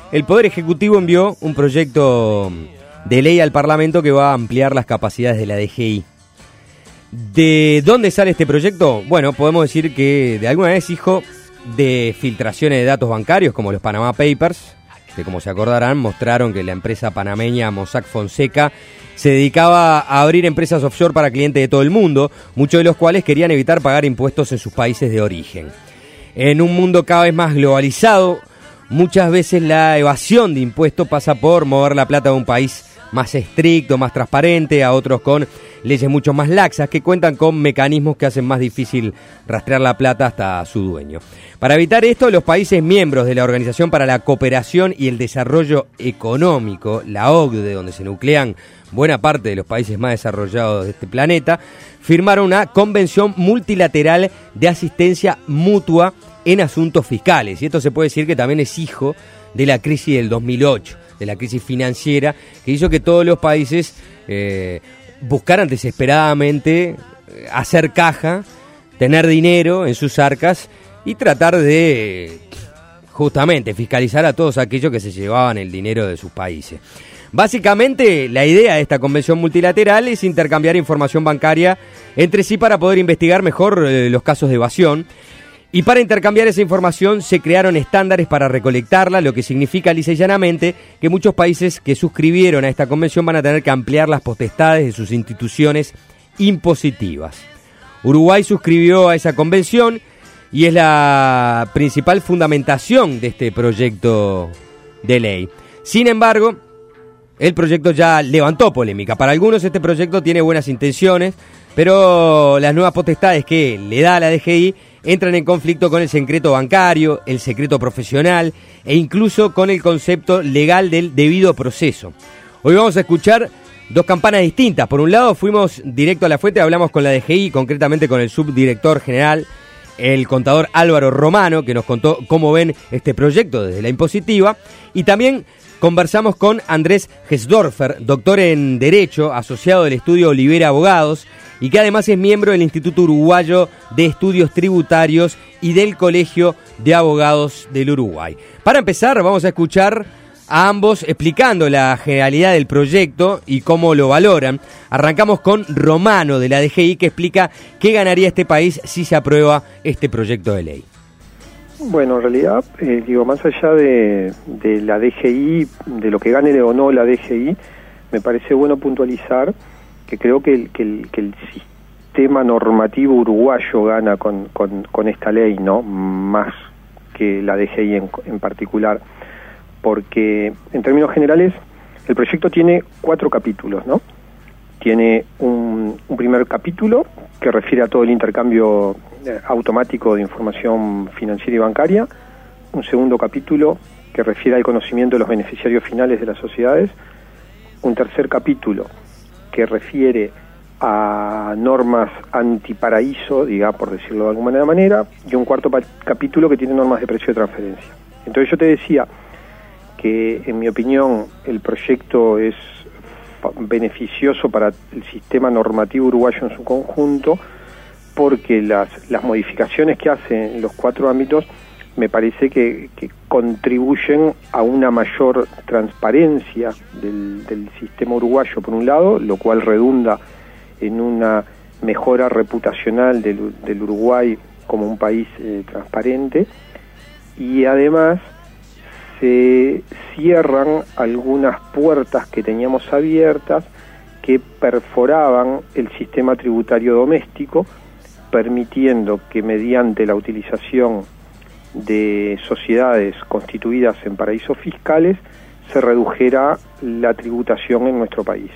el Poder Ejecutivo envió un proyecto de ley al Parlamento que va a ampliar las capacidades de la DGI. ¿De dónde sale este proyecto? Bueno, podemos decir que de alguna vez hijo de filtraciones de datos bancarios como los Panama Papers, que como se acordarán mostraron que la empresa panameña Mossack Fonseca se dedicaba a abrir empresas offshore para clientes de todo el mundo, muchos de los cuales querían evitar pagar impuestos en sus países de origen. En un mundo cada vez más globalizado, muchas veces la evasión de impuestos pasa por mover la plata de un país más estricto, más transparente, a otros con leyes mucho más laxas que cuentan con mecanismos que hacen más difícil rastrear la plata hasta su dueño. Para evitar esto, los países miembros de la Organización para la Cooperación y el Desarrollo Económico, la OCDE, donde se nuclean buena parte de los países más desarrollados de este planeta, firmaron una convención multilateral de asistencia mutua en asuntos fiscales. Y esto se puede decir que también es hijo de la crisis del 2008, de la crisis financiera, que hizo que todos los países buscaran desesperadamente hacer caja, tener dinero en sus arcas y tratar de justamente fiscalizar a todos aquellos que se llevaban el dinero de sus países. Básicamente, la idea de esta convención multilateral es intercambiar información bancaria entre sí para poder investigar mejor los casos de evasión. Y para intercambiar esa información se crearon estándares para recolectarla, lo que significa lisa y llanamente que muchos países que suscribieron a esta convención van a tener que ampliar las potestades de sus instituciones impositivas. Uruguay suscribió a esa convención y es la principal fundamentación de este proyecto de ley. Sin embargo, el proyecto ya levantó polémica. Para algunos este proyecto tiene buenas intenciones, pero las nuevas potestades que le da a la DGI entran en conflicto con el secreto bancario, el secreto profesional e incluso con el concepto legal del debido proceso. Hoy vamos a escuchar dos campanas distintas. Por un lado, fuimos directo a la fuente, hablamos con la DGI, concretamente con el subdirector general, el contador Álvaro Romano, que nos contó cómo ven este proyecto desde la impositiva, y también conversamos con Andrés Hesdorfer, doctor en Derecho, asociado del estudio Olivera Abogados, y que además es miembro del Instituto Uruguayo de Estudios Tributarios y del Colegio de Abogados del Uruguay. Para empezar, vamos a escuchar a ambos explicando la generalidad del proyecto y cómo lo valoran. Arrancamos con Romano de la DGI, que explica qué ganaría este país si se aprueba este proyecto de ley. Bueno, en realidad, más allá de la DGI, de lo que gane o no la DGI, me parece bueno puntualizar que creo que el sistema normativo uruguayo gana con esta ley, ¿no? Más que la DGI en particular, porque en términos generales el proyecto tiene 4 capítulos, ¿no? Tiene un primer capítulo que refiere a todo el intercambio automático de información financiera y bancaria, un segundo capítulo que refiere al conocimiento de los beneficiarios finales de las sociedades, un tercer capítulo que refiere a normas antiparaíso, por decirlo de alguna manera, y un cuarto capítulo que tiene normas de precio de transferencia. Entonces yo te decía que, en mi opinión, el proyecto es beneficioso para el sistema normativo uruguayo en su conjunto, porque las modificaciones que hace en los 4 ámbitos me parece que contribuyen a una mayor transparencia del sistema uruguayo, por un lado, lo cual redunda en una mejora reputacional del Uruguay como un país transparente, y además se cierran algunas puertas que teníamos abiertas que perforaban el sistema tributario doméstico, permitiendo que mediante la utilización de sociedades constituidas en paraísos fiscales se redujera la tributación en nuestro país.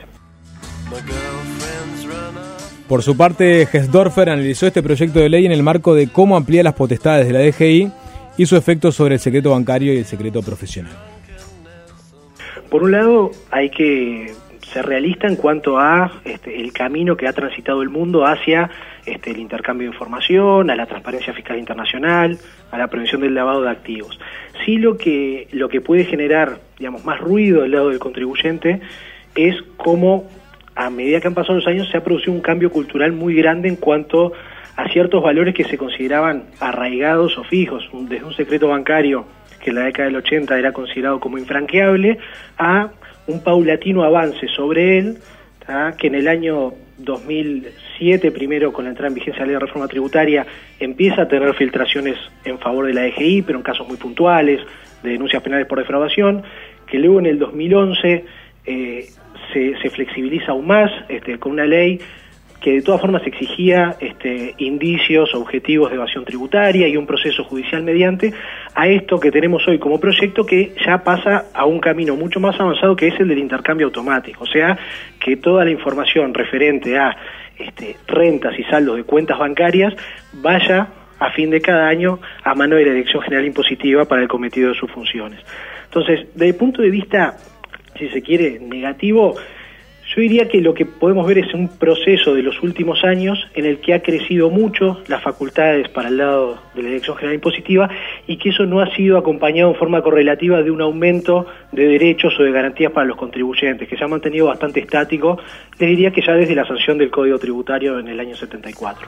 Por su parte, Hesdorfer analizó este proyecto de ley en el marco de cómo amplía las potestades de la DGI y su efecto sobre el secreto bancario y el secreto profesional. Por un lado, hay que ser realista en cuanto a el camino que ha transitado el mundo hacia el intercambio de información, a la transparencia fiscal internacional, a la prevención del lavado de activos. Sí, lo que puede generar, más ruido del lado del contribuyente es cómo, a medida que han pasado los años, se ha producido un cambio cultural muy grande en cuanto a ciertos valores que se consideraban arraigados o fijos, desde un secreto bancario que en la década del 80 era considerado como infranqueable, a un paulatino avance sobre él, que en el año 2007, primero con la entrada en vigencia de la ley de reforma tributaria, empieza a tener filtraciones en favor de la DGI, pero en casos muy puntuales, de denuncias penales por defraudación, que luego en el 2011 se flexibiliza aún más con una ley que de todas formas exigía indicios objetivos de evasión tributaria y un proceso judicial mediante, a esto que tenemos hoy como proyecto, que ya pasa a un camino mucho más avanzado, que es el del intercambio automático. O sea, que toda la información referente a rentas y saldos de cuentas bancarias vaya a fin de cada año a mano de la Dirección General Impositiva para el cometido de sus funciones. Entonces, desde el punto de vista, si se quiere, negativo, yo diría que lo que podemos ver es un proceso de los últimos años en el que ha crecido mucho las facultades para el lado de la Dirección General Impositiva, y que eso no ha sido acompañado en forma correlativa de un aumento de derechos o de garantías para los contribuyentes, que se ha mantenido bastante estático, les diría que ya desde la sanción del Código Tributario en el año 74.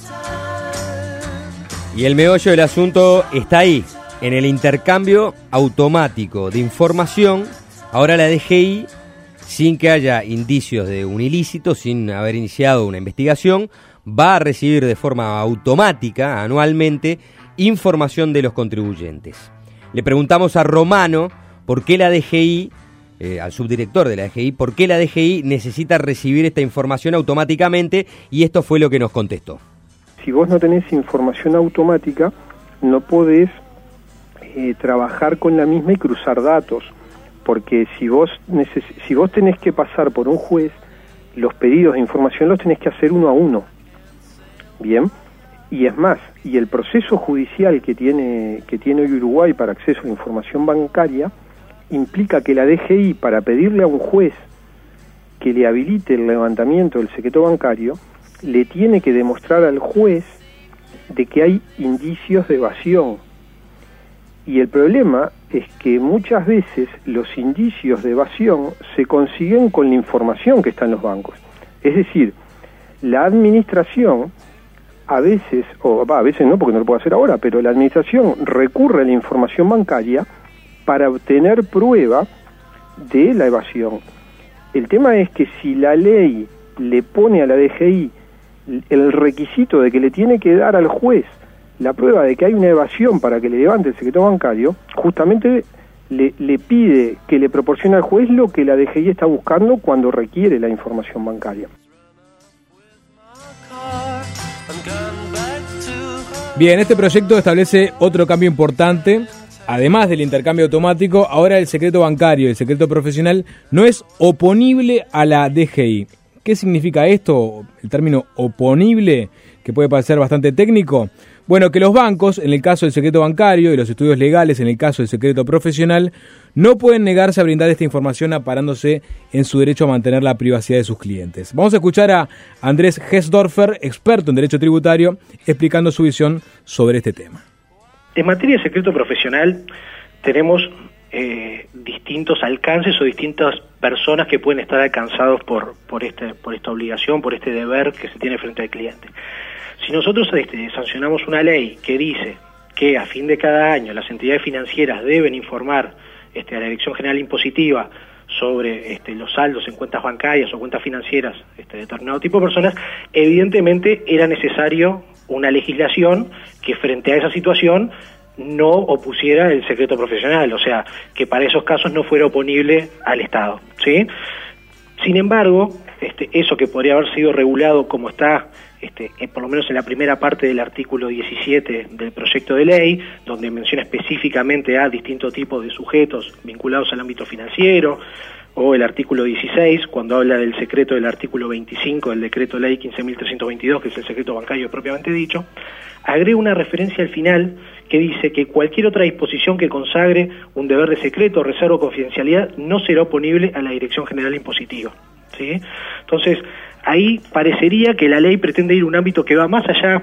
Y el meollo del asunto está ahí, en el intercambio automático de información. Ahora la DGI, sin que haya indicios de un ilícito, sin haber iniciado una investigación, va a recibir de forma automática, anualmente, información de los contribuyentes. Le preguntamos a Romano por qué la DGI, al subdirector de la DGI, por qué la DGI necesita recibir esta información automáticamente, y esto fue lo que nos contestó. Si vos no tenés información automática, no podés trabajar con la misma y cruzar datos. Porque si vos tenés que pasar por un juez, los pedidos de información los tenés que hacer uno a uno. Bien, y es más, y el proceso judicial que tiene hoy Uruguay para acceso a la información bancaria implica que la DGI, para pedirle a un juez que le habilite el levantamiento del secreto bancario, le tiene que demostrar al juez de que hay indicios de evasión. Y el problema es que muchas veces los indicios de evasión se consiguen con la información que está en los bancos. Es decir, la administración a veces no, porque no lo puedo hacer ahora, pero la administración recurre a la información bancaria para obtener prueba de la evasión. El tema es que si la ley le pone a la DGI el requisito de que le tiene que dar al juez la prueba de que hay una evasión para que le levante el secreto bancario, justamente le pide que le proporcione al juez lo que la DGI está buscando cuando requiere la información bancaria. Bien, este proyecto establece otro cambio importante. Además del intercambio automático, ahora el secreto bancario y el secreto profesional no es oponible a la DGI. ¿Qué significa esto? El término oponible, que puede parecer bastante técnico. Bueno, que los bancos, en el caso del secreto bancario, y los estudios legales, en el caso del secreto profesional, no pueden negarse a brindar esta información amparándose en su derecho a mantener la privacidad de sus clientes. Vamos a escuchar a Andrés Hesdorfer, experto en derecho tributario, explicando su visión sobre este tema. En materia de secreto profesional tenemos distintos alcances o distintas personas que pueden estar alcanzados por esta obligación, por este deber que se tiene frente al cliente. Si nosotros sancionamos una ley que dice que a fin de cada año las entidades financieras deben informar a la Dirección General Impositiva sobre los saldos en cuentas bancarias o cuentas financieras de determinado tipo de personas, evidentemente era necesario una legislación que frente a esa situación no opusiera el secreto profesional, o sea, que para esos casos no fuera oponible al Estado, ¿sí? Sin embargo, eso que podría haber sido regulado como está, por lo menos en la primera parte del artículo 17 del proyecto de ley, donde menciona específicamente a distintos tipos de sujetos vinculados al ámbito financiero, o el artículo 16, cuando habla del secreto del artículo 25 del decreto ley 15.322, que es el secreto bancario propiamente dicho, agrega una referencia al final que dice que cualquier otra disposición que consagre un deber de secreto, reserva o confidencialidad no será oponible a la Dirección General Impositiva, ¿sí? Entonces, ahí parecería que la ley pretende ir a un ámbito que va más allá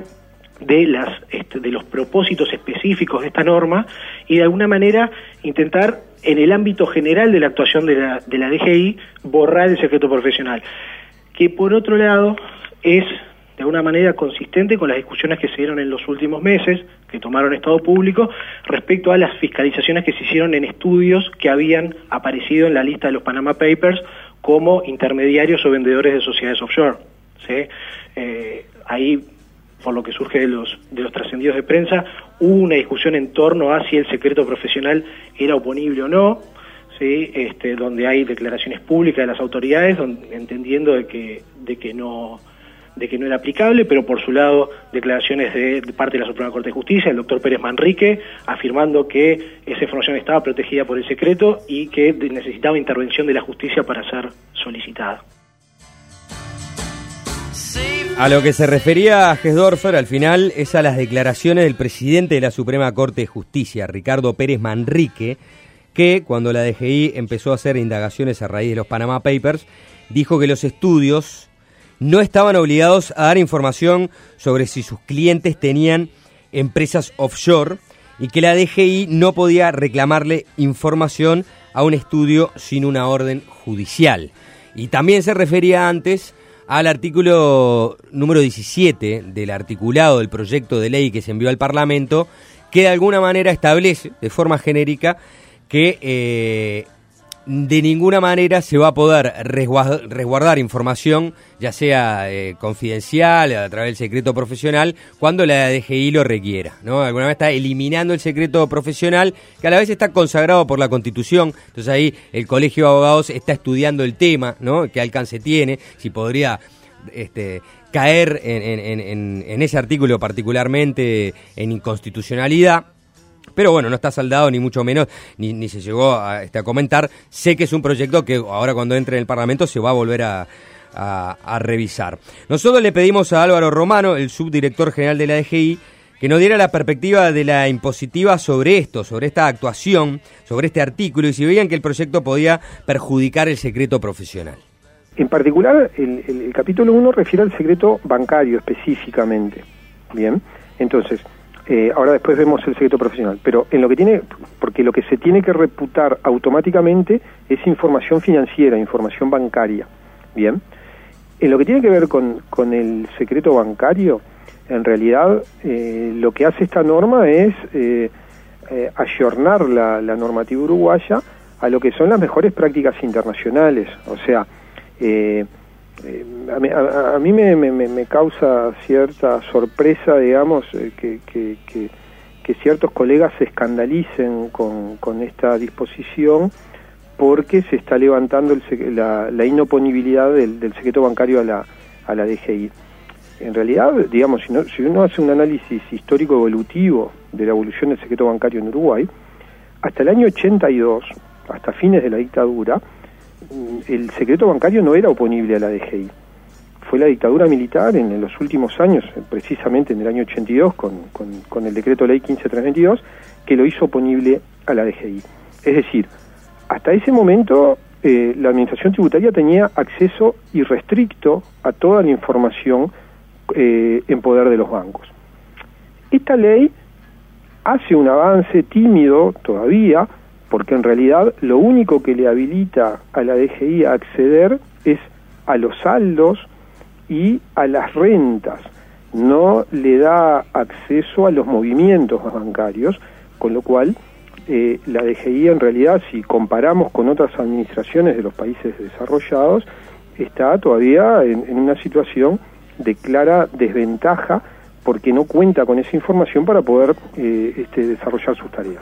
de los propósitos específicos de esta norma y de alguna manera intentar en el ámbito general de la actuación de la DGI borrar el secreto profesional, que por otro lado es de alguna manera consistente con las discusiones que se dieron en los últimos meses, que tomaron estado público, respecto a las fiscalizaciones que se hicieron en estudios que habían aparecido en la lista de los Panama Papers como intermediarios o vendedores de sociedades offshore, ¿sí? Ahí, por lo que surge de los trascendidos de prensa, hubo una discusión en torno a si el secreto profesional era oponible o no, ¿sí? Donde hay declaraciones públicas de las autoridades entendiendo de que no era aplicable, pero por su lado declaraciones de parte de la Suprema Corte de Justicia, el doctor Pérez Manrique, afirmando que esa información estaba protegida por el secreto y que necesitaba intervención de la justicia para ser solicitada. A lo que se refería a Gesdorfer al final es a las declaraciones del presidente de la Suprema Corte de Justicia, Ricardo Pérez Manrique, que cuando la DGI empezó a hacer indagaciones a raíz de los Panama Papers, dijo que los estudios no estaban obligados a dar información sobre si sus clientes tenían empresas offshore y que la DGI no podía reclamarle información a un estudio sin una orden judicial. Y también se refería antes al artículo número 17 del articulado del proyecto de ley que se envió al Parlamento, que de alguna manera establece, de forma genérica, que de ninguna manera se va a poder resguardar información, ya sea confidencial, a través del secreto profesional, cuando la DGI lo requiera, ¿no? De alguna manera está eliminando el secreto profesional, que a la vez está consagrado por la Constitución. Entonces ahí el Colegio de Abogados está estudiando el tema, ¿no? ¿Qué alcance tiene? Si podría caer en ese artículo particularmente en inconstitucionalidad. Pero bueno, no está saldado ni mucho menos, ni se llegó a comentar. Sé que es un proyecto que ahora cuando entre en el Parlamento se va a volver a revisar. Nosotros le pedimos a Álvaro Romano, el subdirector general de la DGI, que nos diera la perspectiva de la impositiva sobre esto, sobre esta actuación, sobre este artículo, y si veían que el proyecto podía perjudicar el secreto profesional. En particular, el capítulo 1 refiere al secreto bancario específicamente. Bien, entonces, ahora después vemos el secreto profesional, pero en lo que tiene, porque lo que se tiene que reputar automáticamente es información financiera, información bancaria. Bien, en lo que tiene que ver con el secreto bancario, en realidad lo que hace esta norma es ayornar la normativa uruguaya a lo que son las mejores prácticas internacionales. O sea, a mí me causa cierta sorpresa, digamos, que ciertos colegas se escandalicen con esta disposición, porque se está levantando la inoponibilidad del secreto bancario a la DGI. En realidad, digamos, si uno hace un análisis histórico evolutivo de la evolución del secreto bancario en Uruguay, hasta el año 82, hasta fines de la dictadura, el secreto bancario no era oponible a la DGI. Fue la dictadura militar en los últimos años, precisamente en el año 82, con el decreto ley 15322, que lo hizo oponible a la DGI. Es decir, hasta ese momento la administración tributaria tenía acceso irrestricto a toda la información en poder de los bancos. Esta ley hace un avance tímido todavía, porque en realidad lo único que le habilita a la DGI a acceder es a los saldos y a las rentas. No le da acceso a los movimientos bancarios, con lo cual la DGI en realidad, si comparamos con otras administraciones de los países desarrollados, está todavía en una situación de clara desventaja, porque no cuenta con esa información para poder desarrollar sus tareas.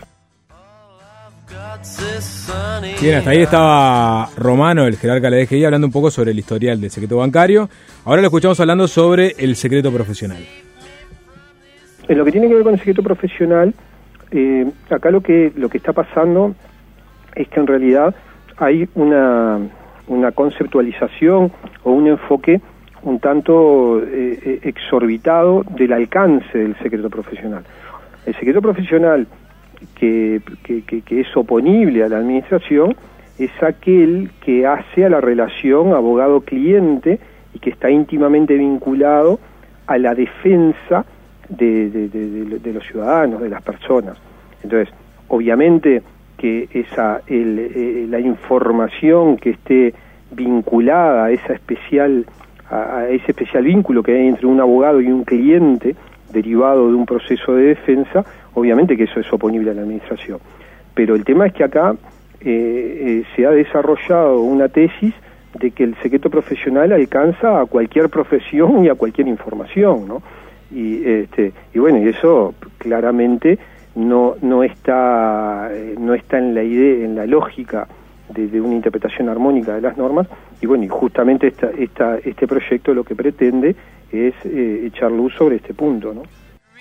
Bien, hasta ahí estaba Romano, el jerarca de la DGI, hablando un poco sobre el historial del secreto bancario. Ahora lo escuchamos hablando sobre el secreto profesional. En lo que tiene que ver con el secreto profesional, acá lo que está pasando es que en realidad hay una conceptualización o un enfoque un tanto exorbitado del alcance del secreto profesional. El secreto profesional que es oponible a la administración es aquel que hace a la relación abogado-cliente y que está íntimamente vinculado a la defensa de los ciudadanos, de las personas. Entonces, obviamente que la información que esté vinculada a esa especial a ese especial vínculo que hay entre un abogado y un cliente derivado de un proceso de defensa, obviamente que eso es oponible a la administración. Pero el tema es que acá se ha desarrollado una tesis de que el secreto profesional alcanza a cualquier profesión y a cualquier información, ¿no? Y bueno, y eso claramente no está en la idea, en la lógica de una interpretación armónica de las normas. Y bueno, y justamente este proyecto lo que pretende es echar luz sobre este punto, ¿no?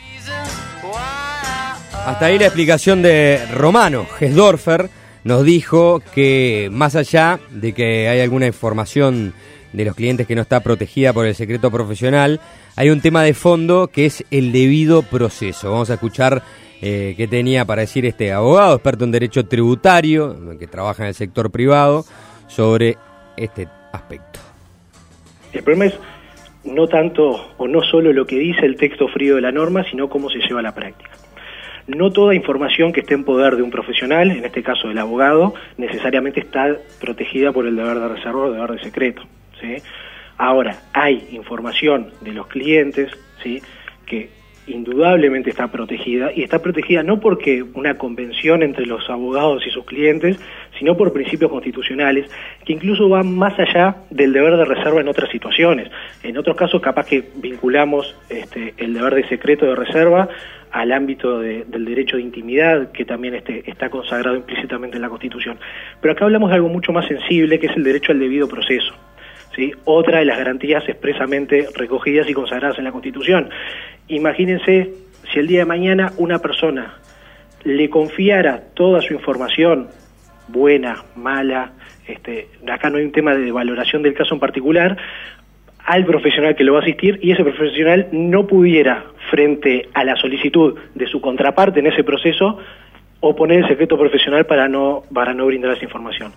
Hasta ahí la explicación de Romano. Gesdorfer nos dijo que más allá de que hay alguna información de los clientes que no está protegida por el secreto profesional, hay un tema de fondo que es el debido proceso. Vamos a escuchar qué tenía para decir este abogado, experto en derecho tributario, que trabaja en el sector privado, sobre este aspecto. El problema es no tanto o no solo lo que dice el texto frío de la norma, sino cómo se lleva a la práctica. No toda información que esté en poder de un profesional, en este caso del abogado, necesariamente está protegida por el deber de reserva o deber de secreto, ¿sí? Ahora, hay información de los clientes, ¿sí?, que indudablemente está protegida, y está protegida no porque una convención entre los abogados y sus clientes, sino por principios constitucionales que incluso van más allá del deber de reserva en otras situaciones. En otros casos capaz que vinculamos el deber de secreto de reserva al ámbito del derecho de intimidad, que también está consagrado implícitamente en la Constitución. Pero acá hablamos de algo mucho más sensible, que es el derecho al debido proceso, ¿sí? Otra de las garantías expresamente recogidas y consagradas en la Constitución. Imagínense si el día de mañana una persona le confiara toda su información, buena, mala, acá no hay un tema de valoración del caso en particular, al profesional que lo va a asistir, y ese profesional no pudiera, frente a la solicitud de su contraparte en ese proceso, oponer el secreto profesional para no brindar esa información.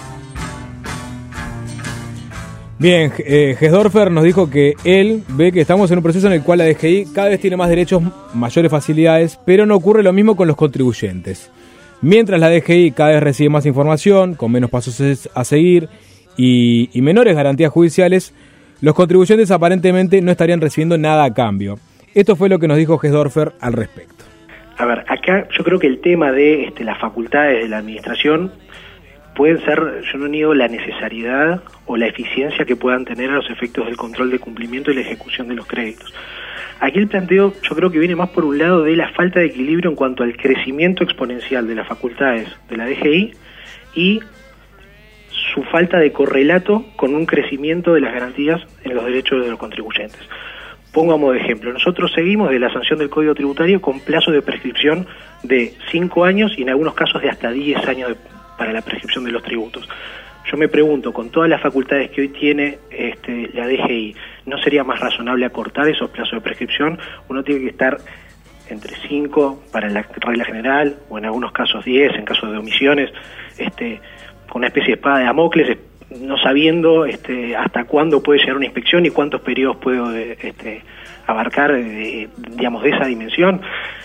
Bien, Gesdorfer nos dijo que él ve que estamos en un proceso en el cual la DGI cada vez tiene más derechos, mayores facilidades, pero no ocurre lo mismo con los contribuyentes. Mientras la DGI cada vez recibe más información, con menos pasos a seguir y menores garantías judiciales, los contribuyentes aparentemente no estarían recibiendo nada a cambio. Esto fue lo que nos dijo Gesdorfer al respecto. A ver, acá yo creo que el tema de las facultades de la administración pueden ser, yo no niego la necesariedad o la eficiencia que puedan tener a los efectos del control de cumplimiento y la ejecución de los créditos. Aquí el planteo yo creo que viene más por un lado de la falta de equilibrio en cuanto al crecimiento exponencial de las facultades de la DGI y su falta de correlato con un crecimiento de las garantías en los derechos de los contribuyentes. Pongamos de ejemplo, nosotros seguimos de la sanción del Código Tributario con plazo de prescripción de 5 años y en algunos casos de hasta 10 años para la prescripción de los tributos. Yo me pregunto, con todas las facultades que hoy tiene la DGI, ¿no sería más razonable acortar esos plazos de prescripción? Uno tiene que estar entre 5 para la regla general, o en algunos casos 10, en caso de omisiones, con una especie de espada de Damocles, no sabiendo hasta cuándo puede llegar una inspección y cuántos periodos puede abarcar, digamos, de esa dimensión.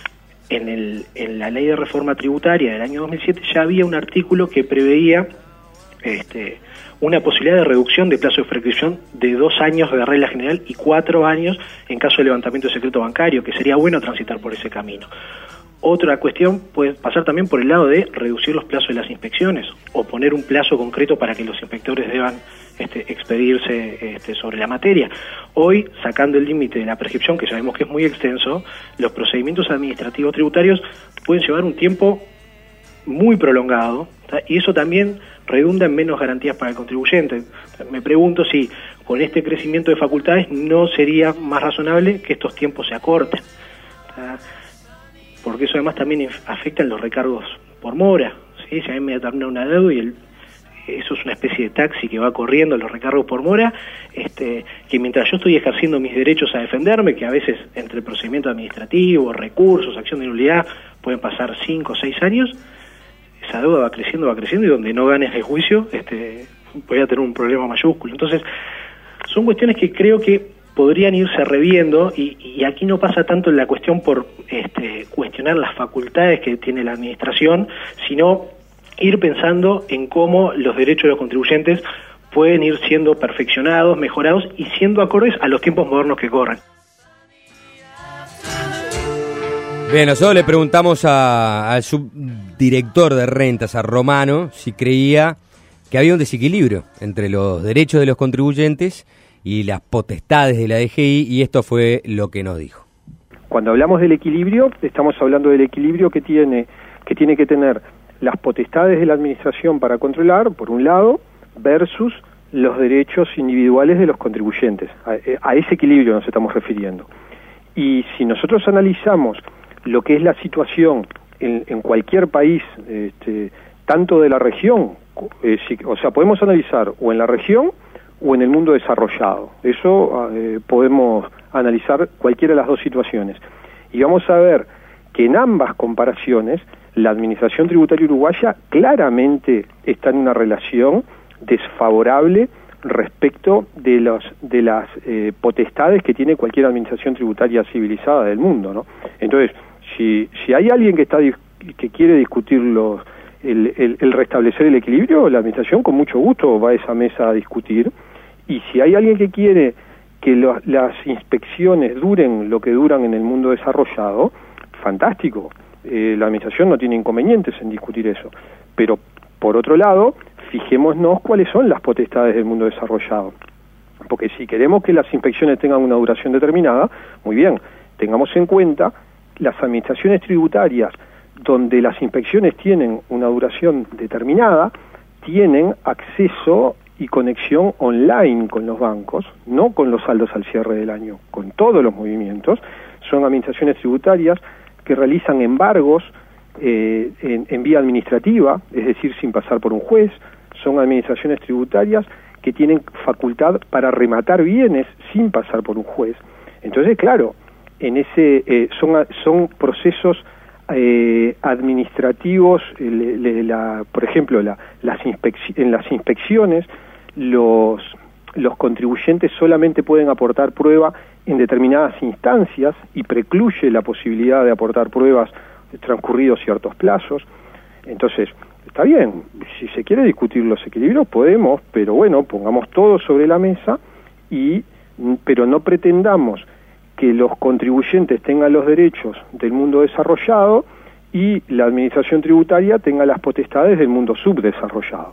En la ley de reforma tributaria del año 2007 ya había un artículo que preveía una posibilidad de reducción de plazo de prescripción de 2 años de regla general y 4 años en caso de levantamiento de secreto bancario, que sería bueno transitar por ese camino. Otra cuestión puede pasar también por el lado de reducir los plazos de las inspecciones o poner un plazo concreto para que los inspectores deban expedirse sobre la materia. Hoy, sacando el límite de la prescripción, que sabemos que es muy extenso, los procedimientos administrativos tributarios pueden llevar un tiempo muy prolongado, ¿tá? Y eso también redunda en menos garantías para el contribuyente. Me pregunto si con este crecimiento de facultades no sería más razonable que estos tiempos se acorten, ¿tá? Porque eso además también afecta en los recargos por mora, ¿sí? Si a mí me termina una deuda y eso es una especie de taxi que va corriendo los recargos por mora, que mientras yo estoy ejerciendo mis derechos a defenderme, que a veces entre el procedimiento administrativo, recursos, acción de nulidad, pueden pasar 5 o 6 años, esa deuda va creciendo y donde no ganes el juicio, voy a tener un problema mayúsculo. Entonces, son cuestiones que creo que podrían irse reviendo y aquí no pasa tanto en la cuestión por cuestionar las facultades que tiene la administración, sino ir pensando en cómo los derechos de los contribuyentes pueden ir siendo perfeccionados, mejorados y siendo acordes a los tiempos modernos que corren. Bien, nosotros le preguntamos al subdirector de rentas, a Romano, si creía que había un desequilibrio entre los derechos de los contribuyentes y las potestades de la DGI, y esto fue lo que nos dijo. Cuando hablamos del equilibrio, estamos hablando del equilibrio que tiene que tener las potestades de la administración para controlar, por un lado, versus los derechos individuales de los contribuyentes. A ese equilibrio nos estamos refiriendo. Y si nosotros analizamos lo que es la situación en cualquier país, tanto de la región, o sea, podemos analizar o en la región o en el mundo desarrollado. Eso podemos analizar cualquiera de las dos situaciones. Y vamos a ver que en ambas comparaciones la administración tributaria uruguaya claramente está en una relación desfavorable respecto de las potestades que tiene cualquier administración tributaria civilizada del mundo, ¿no? Entonces, si hay alguien que quiere discutir el restablecer el equilibrio, la administración con mucho gusto va a esa mesa a discutir. Y si hay alguien que quiere que las inspecciones duren lo que duran en el mundo desarrollado, fantástico. La administración no tiene inconvenientes en discutir eso. Pero, por otro lado, fijémonos cuáles son las potestades del mundo desarrollado. Porque si queremos que las inspecciones tengan una duración determinada, muy bien, tengamos en cuenta las administraciones tributarias donde las inspecciones tienen una duración determinada, tienen acceso y conexión online con los bancos, no con los saldos al cierre del año, con todos los movimientos. Son administraciones tributarias que realizan embargos en vía administrativa, es decir, sin pasar por un juez. Son administraciones tributarias que tienen facultad para rematar bienes sin pasar por un juez. Entonces, claro, son procesos administrativos. Por ejemplo, en las inspecciones los contribuyentes solamente pueden aportar prueba en determinadas instancias y precluye la posibilidad de aportar pruebas transcurridos ciertos plazos. Entonces, está bien, si se quiere discutir los equilibrios podemos, pero bueno, pongamos todo sobre la mesa, pero no pretendamos que los contribuyentes tengan los derechos del mundo desarrollado y la administración tributaria tenga las potestades del mundo subdesarrollado.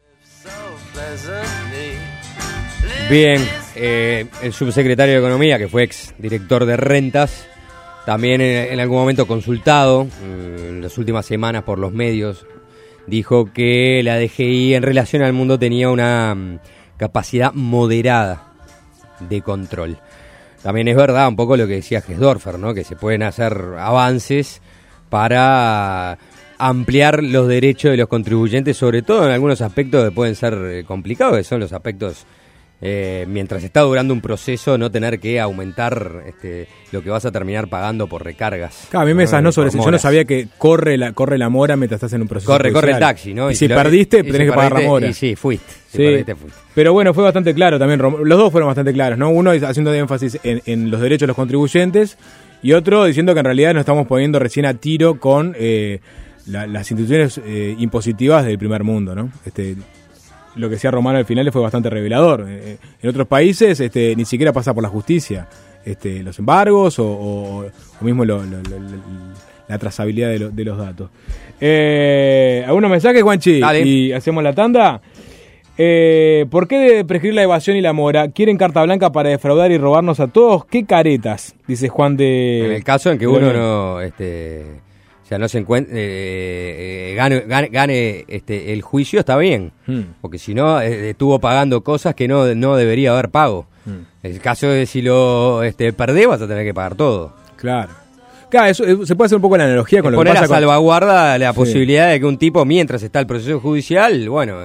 Bien, el subsecretario de Economía, que fue ex director de rentas, también en algún momento consultado en las últimas semanas por los medios, dijo que la DGI en relación al mundo tenía una capacidad moderada de control. También es verdad un poco lo que decía Gesdorfer, ¿no? Que se pueden hacer avances para ampliar los derechos de los contribuyentes, sobre todo en algunos aspectos que pueden ser complicados, que son los aspectos, mientras está durando un proceso, no tener que aumentar lo que vas a terminar pagando por recargas. Claro, a mí me sanó sobre eso. Yo no sabía que corre la mora mientras estás en un proceso judicial. Corre el taxi, ¿no? Y si perdiste, tenés que pagar la mora. Y sí, fuiste. Si sí. perdiste, fuiste. Pero bueno, fue bastante claro también. Los dos fueron bastante claros, ¿no? Uno haciendo de énfasis en los derechos de los contribuyentes y otro diciendo que en realidad nos estamos poniendo recién a tiro con las instituciones impositivas del primer mundo, ¿no? Lo que decía Romano al final fue bastante revelador. En otros países ni siquiera pasa por la justicia los embargos o mismo la trazabilidad de los datos. ¿Algunos mensajes, Juanchi? Dale. Y hacemos la tanda. ¿Por qué debe prescribir la evasión y la mora? ¿Quieren carta blanca para defraudar y robarnos a todos? ¿Qué caretas? Dice Juan de... En el caso en que uno no... o sea, no se encuentre, gane el juicio, está bien, porque si no, estuvo pagando cosas que no debería haber pago. El caso es si lo perdés, vas a tener que pagar todo. Claro, eso se puede hacer un poco la analogía con lo que pasa con... Poner a salvaguarda la posibilidad de que un tipo, mientras está el proceso judicial, bueno,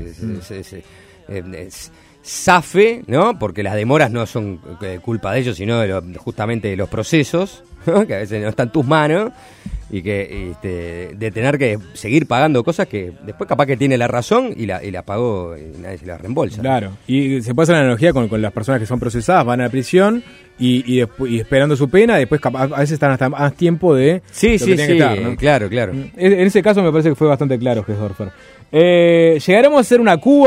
zafe, ¿no? Porque las demoras no son culpa de ellos, sino justamente de los procesos, ¿no? Que a veces no están en tus manos, y que de tener que seguir pagando cosas que después capaz que tiene la razón y la pagó y nadie se la reembolsa. Claro, y se puede hacer la analogía con las personas que son procesadas, van a la prisión y esperando su pena, después a veces están hasta más tiempo de sí, lo que tienen que estar, ¿no? Claro. En ese caso me parece que fue bastante claro, Gesdorfer. ¿Llegaremos a ser una Cuba?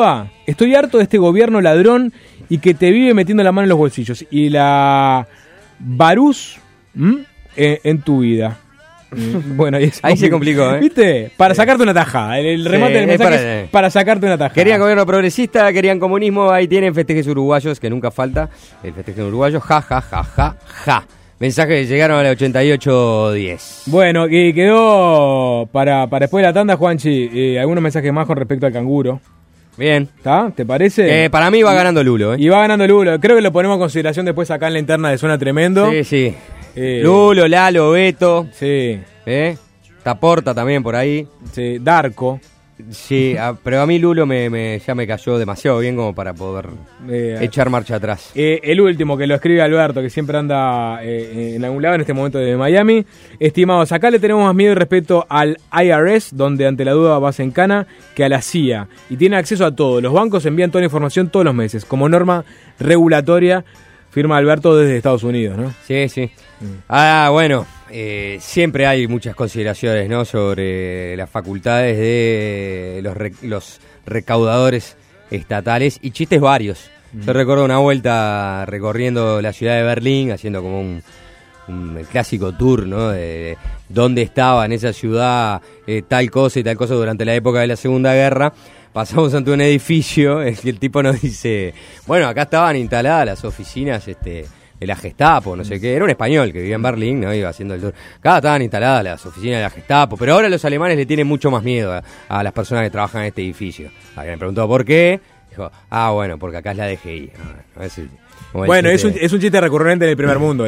estoy harto de este gobierno ladrón y que te vive metiendo la mano en los bolsillos. Y la Barús en tu vida. Bueno, ahí se complicó, ¿eh? ¿Viste? Para sacarte una tajada. El remate del mensaje es para sacarte una tajada. Querían gobierno progresista, querían comunismo, ahí tienen festejes uruguayos, que nunca falta. El festejo uruguayo, ja, ja, ja, ja, ja. Mensajes que llegaron a la 8810. Bueno, y quedó para después de la tanda, Juanchi, algunos mensajes más con respecto al canguro. Bien. ¿Está? ¿Te parece? Para mí va ganando Lulo, ¿eh? Y va ganando Lulo. Creo que lo ponemos a consideración después acá en la interna de Zona Tremendo. Sí, sí. Lulo, Lalo, Beto. Sí. Taporta también por ahí. Sí, Darko. Sí, pero a mí Lulo ya me cayó demasiado bien como para poder echar marcha atrás. El último que lo escribe Alberto, que siempre anda en algún lado en este momento de Miami. Estimados, acá le tenemos más miedo y respeto al IRS, donde ante la duda vas en cana, que a la CIA. Y tiene acceso a todo. Los bancos envían toda la información todos los meses, como norma regulatoria. Firma Alberto desde Estados Unidos, ¿no? Sí, sí. Bueno, siempre hay muchas consideraciones, ¿no? Sobre las facultades de los recaudadores estatales y chistes varios. Yo recuerdo una vuelta recorriendo la ciudad de Berlín, haciendo como un clásico tour, ¿no? De dónde estaba en esa ciudad tal cosa y tal cosa durante la época de la Segunda Guerra. Pasamos ante un edificio y el tipo nos dice, bueno, acá estaban instaladas las oficinas de la Gestapo, no sé qué. Era un español que vivía en Berlín, ¿no? Iba haciendo el tour. Acá estaban instaladas las oficinas de la Gestapo, pero ahora los alemanes le tienen mucho más miedo a las personas que trabajan en este edificio. Alguien me preguntó por qué. Dijo, bueno, porque acá es la DGI. Bueno, es un chiste recurrente en el primer mundo.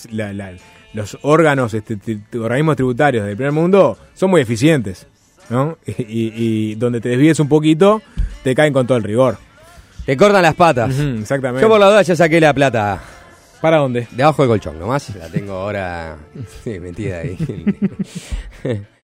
Los órganos, organismos tributarios del primer mundo son muy eficientes, ¿no? Y donde te desvíes un poquito, te caen con todo el rigor. Te cortan las patas. Exactamente. Yo por la duda ya saqué la plata. ¿Para dónde? Debajo del colchón, nomás. La tengo ahora metida ahí.